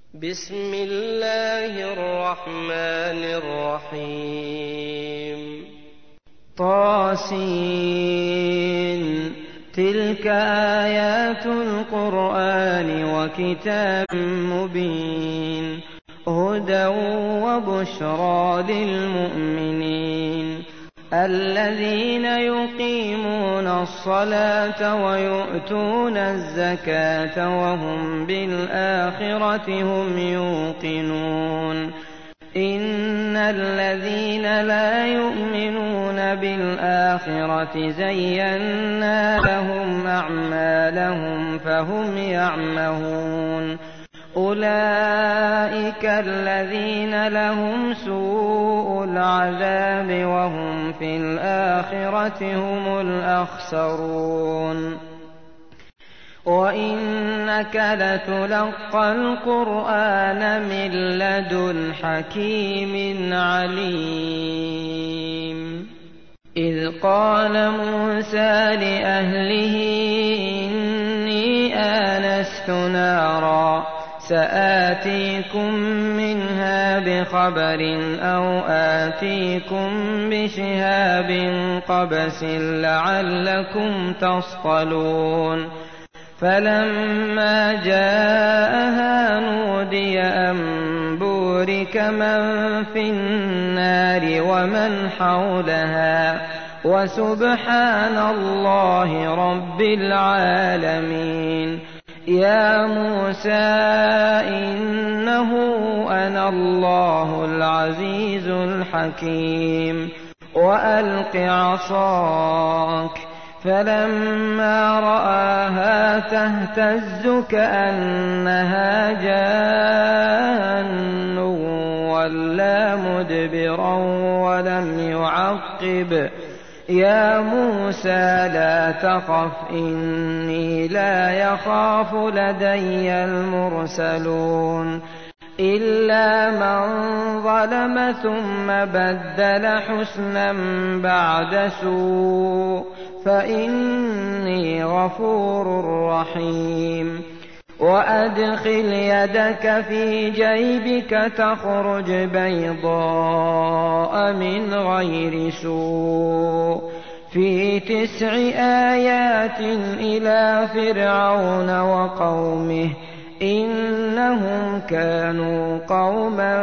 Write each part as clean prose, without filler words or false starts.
بسم الله الرحمن الرحيم. طاسين. تلك آيات القرآن وكتاب مبين، هدى وبشرى للمؤمنين الذين يقيمون الصلاة ويؤتون الزكاة وهم بالآخرة هم يوقنون. إن الذين لا يؤمنون بالآخرة زينا لهم أعمالهم فهم يعمهون. أولئك الذين لهم سوء العذاب وهم في الآخرة هم الأخسرون. وإنك لتلقى القرآن من لدن حكيم عليم. إذ قال موسى لأهله إني آنست نارا سآتيكم منها بخبر أو آتيكم بشهاب قبس لعلكم تصطلون. فلما جاءها نودي أن بورك من في النار ومن حولها وسبحان الله رب العالمين. يا موسى إنه أنا الله العزيز الحكيم. وألق عصاك. فلما رآها تهتز كأنها جان ولا مدبرا ولم يعقب. يا موسى لا تخف إني لا يخاف لدي المرسلون. إلا من ظلم ثم بدل حسنا بعد سوء فإني غفور رحيم. وأدخل يدك في جيبك تخرج بيضاء من غير سوء في 9 آيات إلى فرعون وقومه إنهم كانوا قوما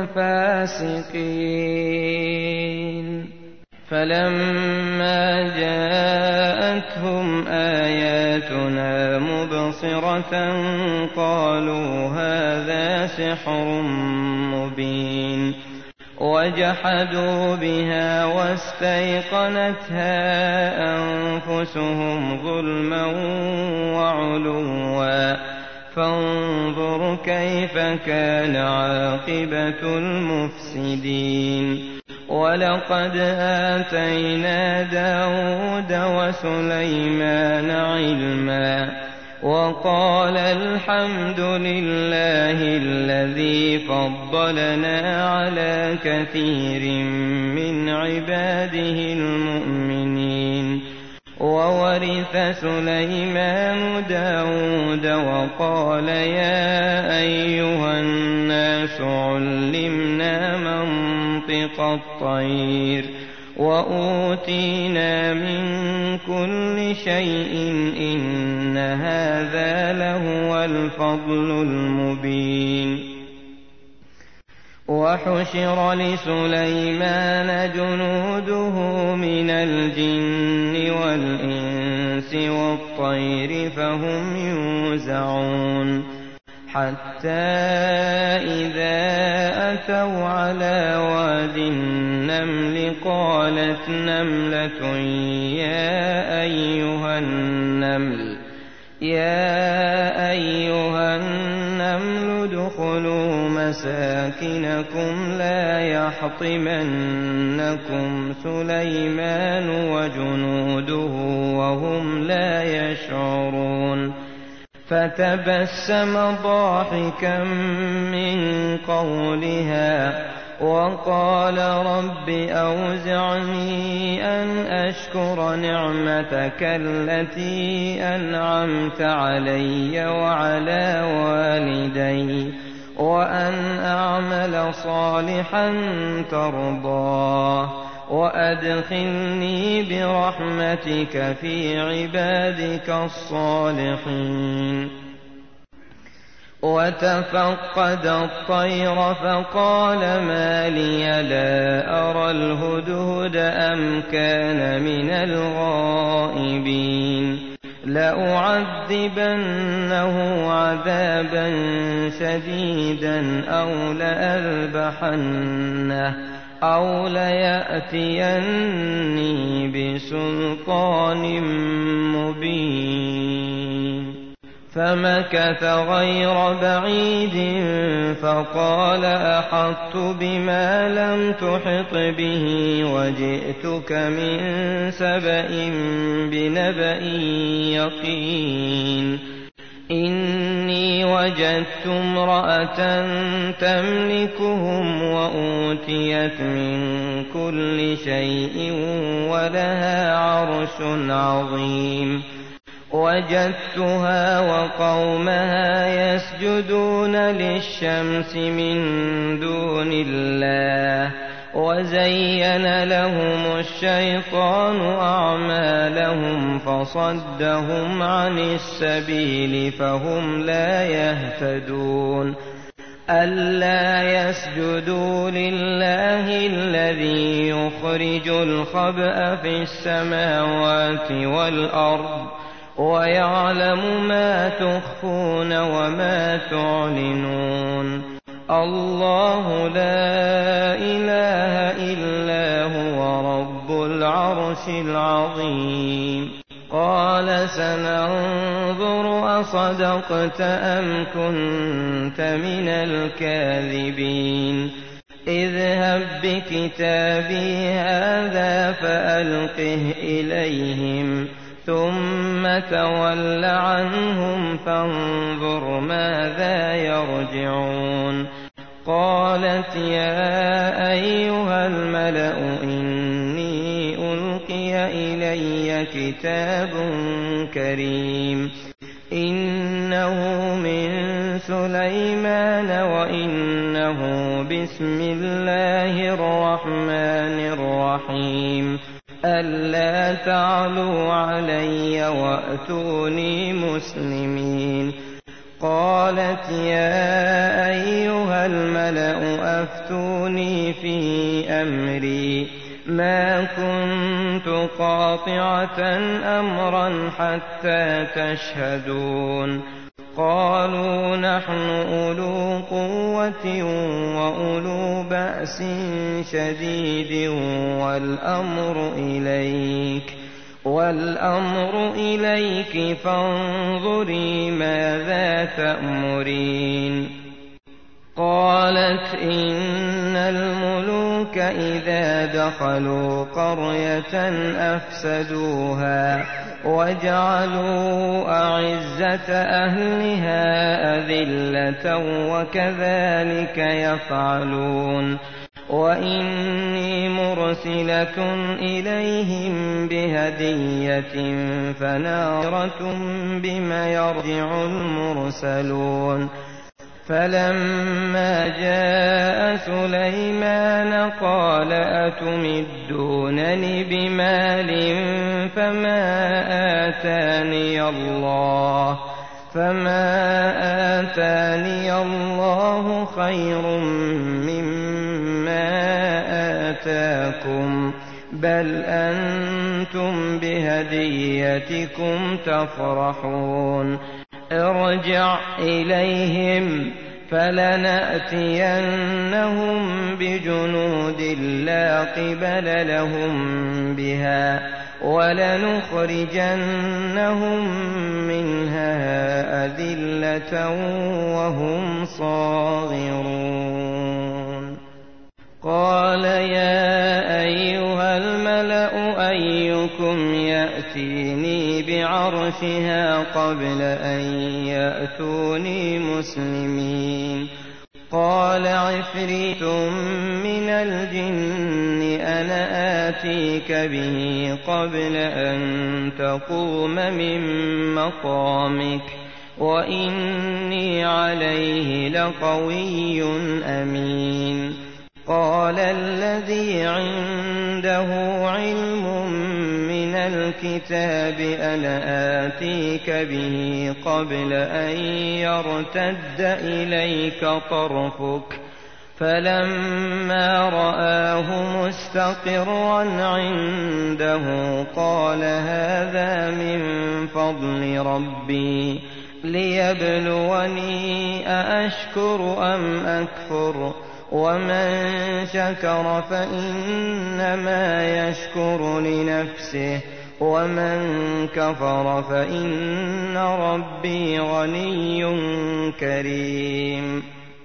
فاسقين. فلما جاءتهم آياتنا مبصرة قالوا هذا سحر مبين. وجحدوا بها واستيقنتها أنفسهم ظلما وعلوا فانظر كيف كان عاقبة المفسدين. ولقد آتينا داود وسليمان علما وقال الحمد لله الذي فضلنا على كثير من عباده المؤمنين. وورث سليمان داود وقال يا أيها الناس علمنا منطق الطير وأوتينا من كل شيء إن هذا لهو الفضل المبين. وحشر لسليمان جنوده من الجن والإنس والطير فهم يوزعون. حتى إذا أتوا على واد النمل قالت نملة يا أيها النمل ادخلوا مساكنكم لا يحطمنكم سليمان وجنوده وهم لا يشعرون. فتبسم ضاحكا من قولها وقال رب أوزعني أن أشكر نعمتك التي أنعمت علي وعلى والدي وأن أعمل صالحا ترضاه وأدخلني برحمتك في عبادك الصالحين. وتفقد الطير فقال ما لي لا أرى الهدهد أم كان من الغائبين لأعذبنه عذابا شديدا أو ليأتيني بسلطان مبين. فمكث غير بعيد فقال أحطت بما لم تحط به وجئتك من سبأ بنبأ يقين. إني وجدت امرأة تملكهم وأوتيت من كل شيء ولها عرش عظيم. وجدتها وقومها يسجدون للشمس من دون الله وزين لهم الشيطان أعمالهم فصدهم عن السبيل فهم لا يهتدون. ألا يسجدوا لله الذي يخرج الخبأ في السماوات والأرض ويعلم ما تخفون وما تعلنون. الله لا إله إلا هو رب العرش العظيم. قال سننظر أصدقت أم كنت من الكاذبين. اذهب بكتابي هذا فألقه إليهم ثم تول عنهم فانظر ماذا يرجعون. قالت يا أيها الملأ إني ألقي إلي كتاب كريم إنه من سليمان وإنه بسم الله الرحمن الرحيم. ألا تعلوا علي وأتوني مسلمين. قالت يا أيها الملأ أفتوني في أمري ما كنت قاطعة أمرا حتى تشهدون. قالوا نحن أولو قوة وأولو بأس شديد والأمر إليك فانظري ماذا تأمرين. قالت إن الملوك إذا دخلوا قرية أفسدوها وجعلوا أعزة أهلها أذلة وكذلك يفعلون. وإني مرسلة إليهم بهدية فناظرة بما يرجع المرسلون. فلما جاء سليمان قال أتمدونني بمال فما آتاني الله خير مما آتاكم بل أنتم بهديتكم تفرحون. ارجع إليهم فلنأتينهم بجنود لا قبل لهم بها ولنخرجنهم منها أذلة وهم صاغرون. قال يا أيها الملأ أيكم يأتيني بعرشها قبل أن يأتوني مسلمين. قال عفريت من الجن أنا آتيك به قبل أن تقوم من مقامك وإني عليه لقوي أمين. قال الذي عنده علم من الكتاب أنا آتيك به قبل أن يرتد إليك طرفك فلما رآه مستقرا عنده قال هذا من فضل ربي ليبلوني أأشكر أم أكفر ومن شكر فإنما يشكر لنفسه ومن كفر فإن ربي غني كريم.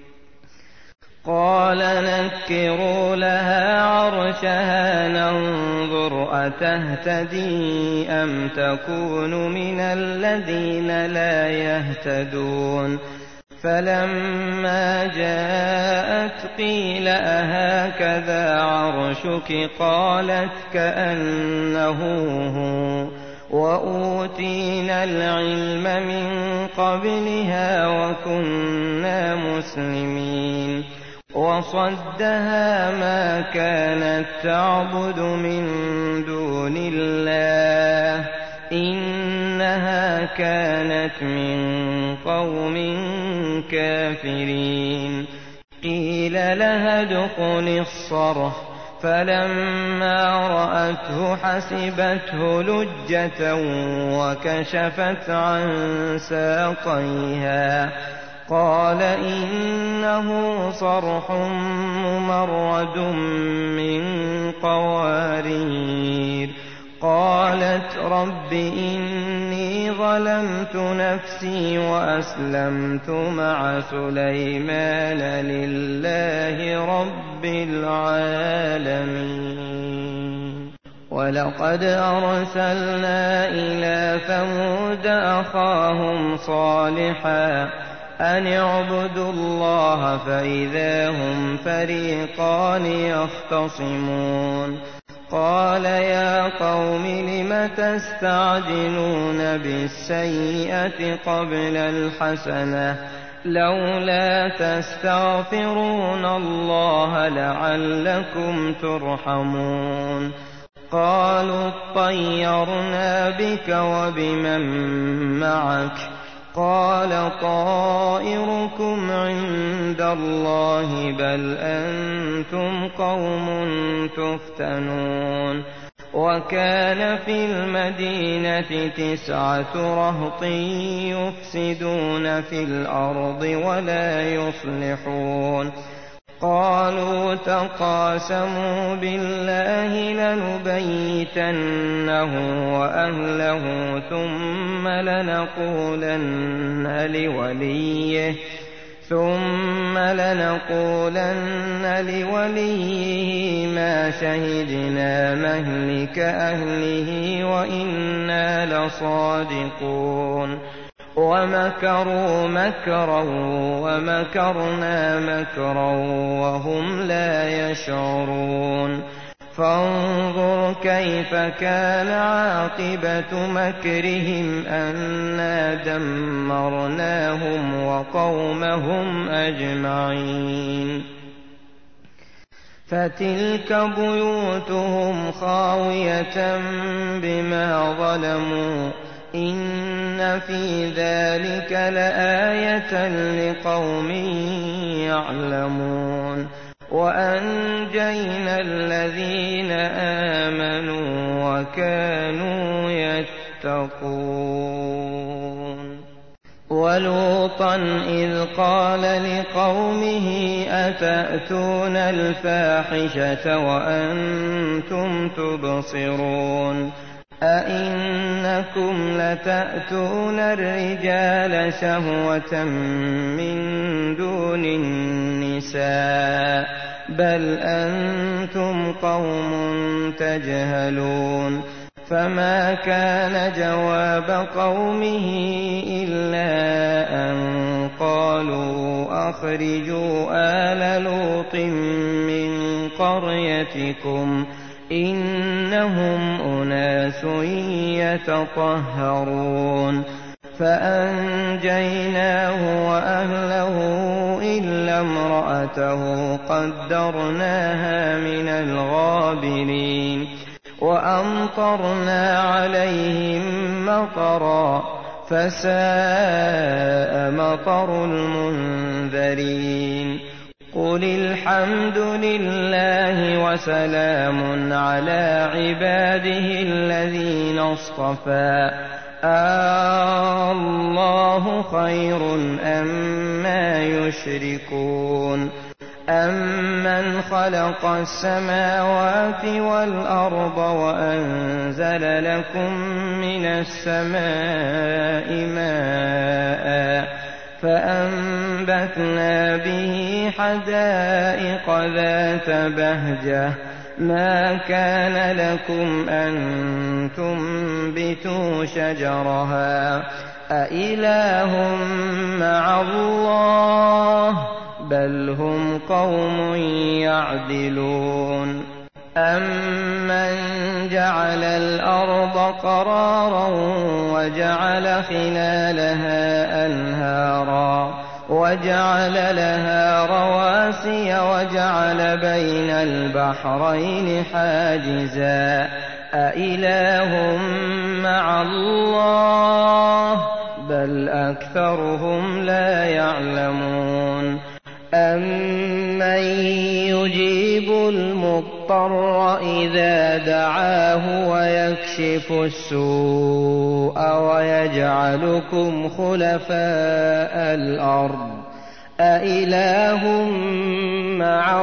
قال نكروا لها عرشها ننظر أتهتدي أم تكون من الذين لا يهتدون. فلما جاءت قيل أهكذا عرشك قالت كأنه هو وأوتينا العلم من قبلها وكنا مسلمين. وصدها ما كانت تعبد من دون الله إنها كانت من قوم كافرين. قيل لها ادخلي الصرح فلما رأته حسبته لجة وكشفت عن ساقيها قال إنه صرح ممرد من قوارير. قالت رب إني ظلمت نفسي وأسلمت مع سليمان لله رب العالمين. ولقد أرسلنا إلى ثمود أخاهم صالحا أن اعبدوا الله فإذا هم فريقان يختصمون. قال يا قوم لم تستعجلون بالسيئة قبل الحسنة لولا تستغفرون الله لعلكم ترحمون. قالوا اطيرنا بك وبمن معك قال طائركم عند الله بل أنتم قوم تفتنون. وكان في المدينة 9 رهط يفسدون في الأرض ولا يصلحون. قالوا تقاسموا بالله لنبيتنه وأهله ثم لنقولن لوليه ما شهدنا مهلك أهله وإنا لصادقون. ومكروا مكرا ومكرنا مكرا وهم لا يشعرون. فانظر كيف كان عاقبة مكرهم أنا دمرناهم وقومهم أجمعين. فتلك بيوتهم خاوية بما ظلموا إن في ذلك لآية لقوم يعلمون. وأنجينا الذين آمنوا وكانوا يتقون. ولوطا إذ قال لقومه أتأتون الفاحشة وأنتم تبصرون أئنكم لتأتون الرجال شهوة من دون النساء بل أنتم قوم تجهلون. فما كان جواب قومه إلا أن قالوا أخرجوا آل لوط من قريتكم إنهم أناس يتطهرون. فأنجيناه وأهله إلا امرأته قدرناها من الغابرين وأمطرنا عليهم مطرا فساء مطر المنذرين قل الحمد لله وسلام على عباده الذين اصطفى الله خير أما يشركون أمن خلق السماوات والأرض وأنزل لكم من السماء ماء فأنبتنا به حدائق ذات بهجة ما كان لكم أن تنبتوا شجرها أإله مع الله بل هم قوم يعدلون أمن جعل الأرض قرارا وجعل خلالها أنهارا وجعل لها رواسي وجعل بين البحرين حاجزا أإله مع الله بل أكثرهم لا يعلمون أمن يجيب المضطر إذا دعاه ويكشف السوء ويجعلكم خلفاء الأرض أإله مع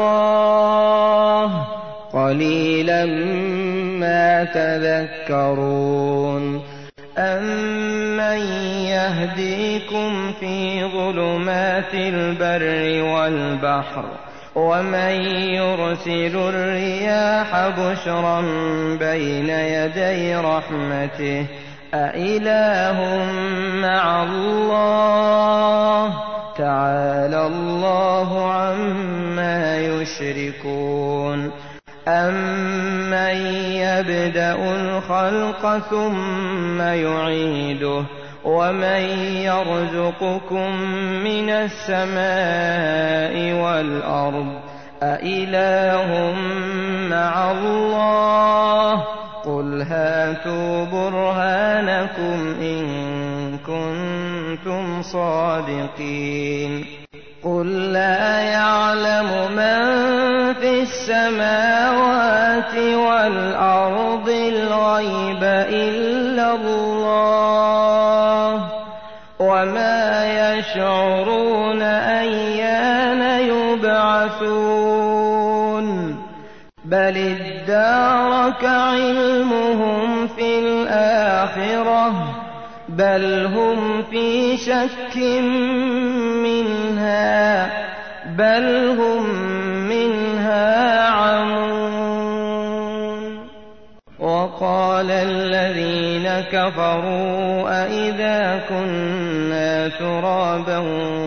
الله قليلا ما تذكرون أمن يهديكم في ظلمات البر والبحر ومن يرسل الرياح بشرا بين يدي رحمته أإله مع الله تعالى الله عما يشركون أمن يبدأ الخلق ثم يعيده ومن يرزقكم من السماء والأرض أإله مع الله قل هاتوا برهانكم إن كنتم صادقين قل لا يعلم من في السماوات والأرض الغيب إلا الله وما يشعرون أيان يبعثون بل ادارك علمهم في الآخرة بل هم في شك منها بل هم منها عمون وقال الذين كفروا أئذا كنا ترابا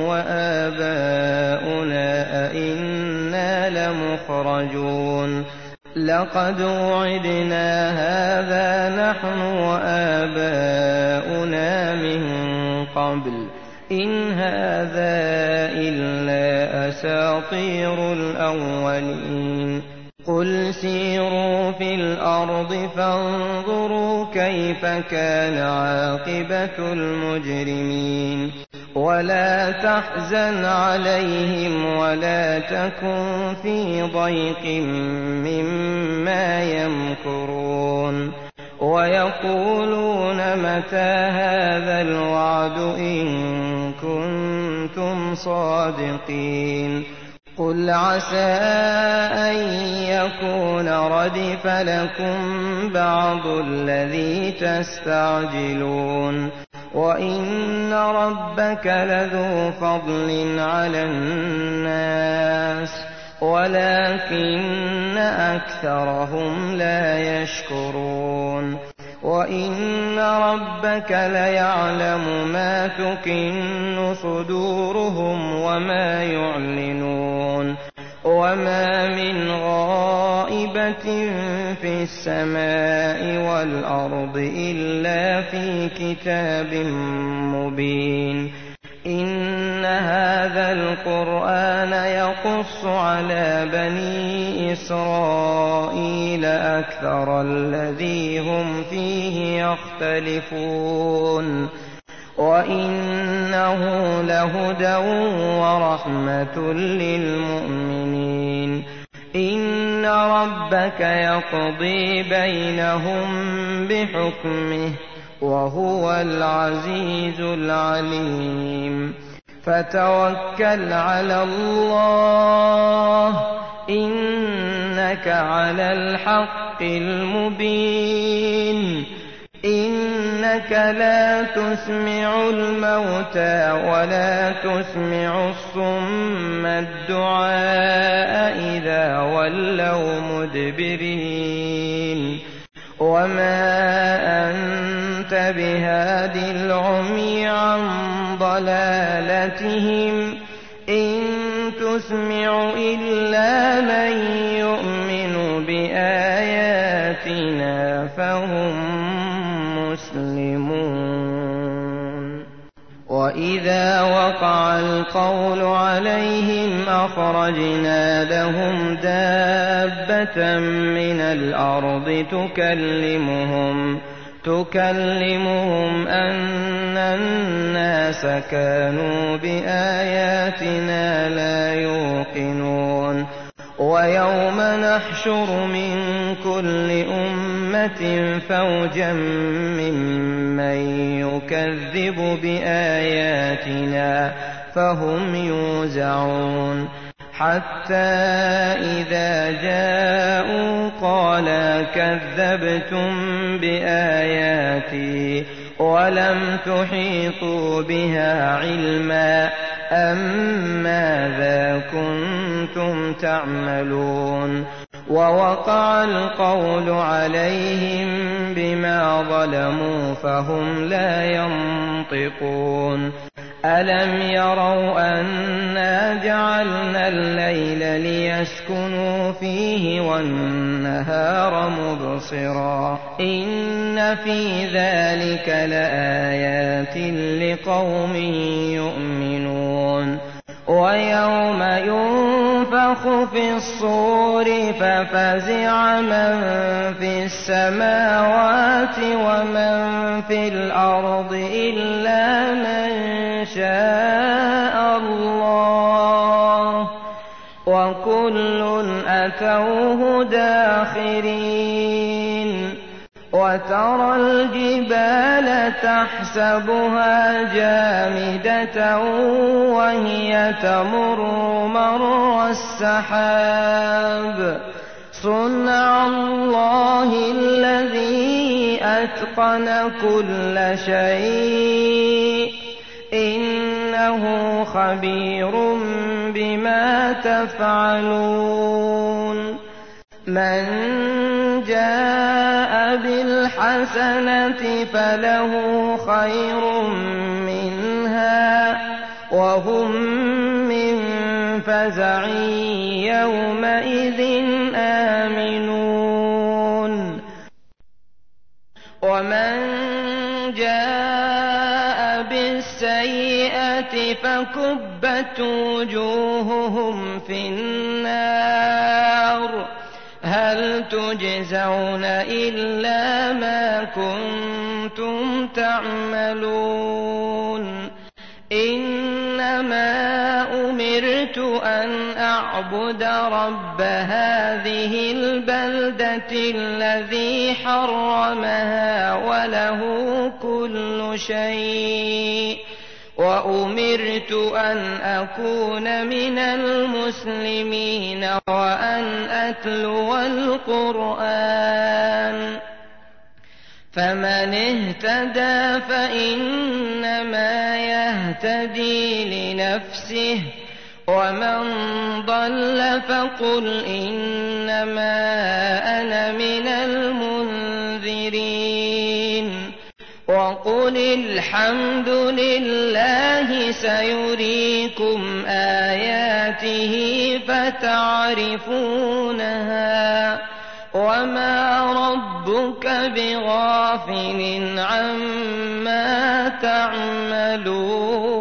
وآباؤنا أئنا لمخرجون لقد وعدنا هذا نحن وآباؤنا من قبل إن هذا إلا أساطير الأولين قل سيروا في الأرض فانظروا كيف كان عاقبة المجرمين ولا تحزن عليهم ولا تكن في ضيق مما يمكرون ويقولون متى هذا الوعد إن كنتم صادقين قل عسى أن يكون ردف لكم بعض الذي تستعجلون وإن ربك لذو فضل على الناس ولكن أكثرهم لا يشكرون وإن ربك ليعلم ما تكن صدورهم وما يعلنون وما من غائبة مكتوبة في السماء والأرض إلا في كتاب مبين. إن هذا القرآن يقص على بني إسرائيل أكثر الذي هم فيه يختلفون، وإنه لهدى ورحمة للمؤمنين. إن ربك يقضي بينهم بحكمه وهو العزيز العليم. فتوكل على الله إنك على الحق المبين. إنك لا تسمع الموتى ولا تسمع الصم الدعاء إذا ولوا مدبرين. وما أنت بهاد العمي عن ضلالتهم إن تسمع إلا من يؤمن بآياتنا فهم مسلمون. وإذا وقع القول عليهم أخرجنا لهم دابة من الأرض تكلمهم أن الناس كانوا بآياتنا لا يوقنون. ويوم نحشر من كل أمة فوجا ممن يكذب بآياتنا فهم يوزعون. حتى إذا جاءوا قال كذبتم بآياتي ولم تحيطوا بها علما أم ماذا كنتم تعملون. ووقع القول عليهم بما ظلموا فهم لا ينطقون. ألم يروا أنا جعلنا الليل ليسكنوا فيه والنهار مبصرا إن في ذلك لآيات لقوم يؤمنون. ويوم ينفخ في الصور ففزع من في السماوات ومن في الأرض إلا من شاء الله وكل أتوه داخرين. وترى الجبال تحسبها جامدة وهي تمر مر السحاب صنع الله الذي أتقن كل شيء إنه خبير بما تفعلون. من جاء بالحسنة فله خير منها وهم من فزع يومئذ آمنون. ومن جاء بالسيئة فكبت وجوههم في النار هل تجزون إلا ما كنتم تعملون. إنما أمرت أن أعبد رب هذه البلدة الذي حرمها وله كل شيء وأمرت أن أكون من المسلمين وأن أتلو القرآن. فمن اهتدى فإنما يهتدي لنفسه ومن ضل فقل إنما أنا من المنذرين. وقل الحمد لله سيريكم آياته فتعرفونها وما ربك بغافل عما تعملون